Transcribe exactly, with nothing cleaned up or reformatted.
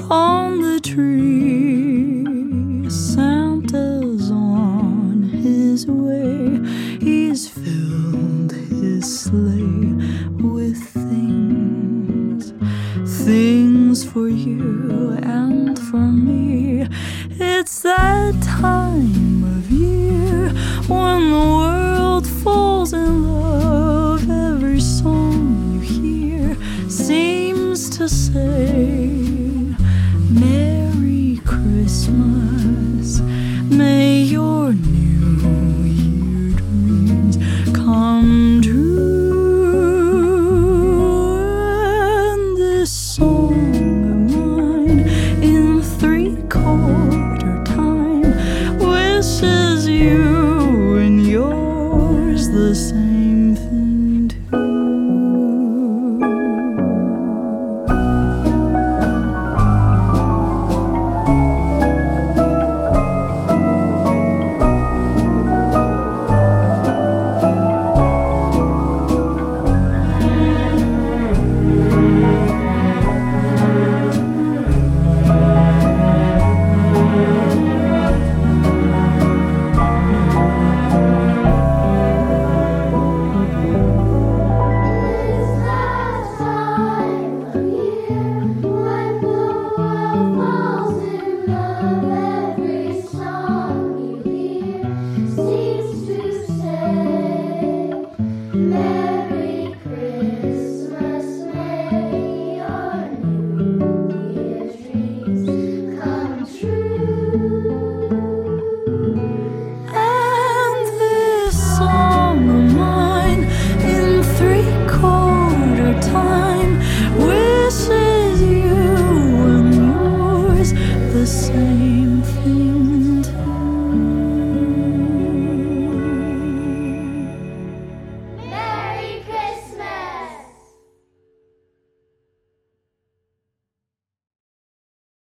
on the tree. Santa's on his way. He's filled his sleigh with things, things for you and for me. It's that time of year when the world falls in love. Every song you hear seems to say, Merry Christmas, may your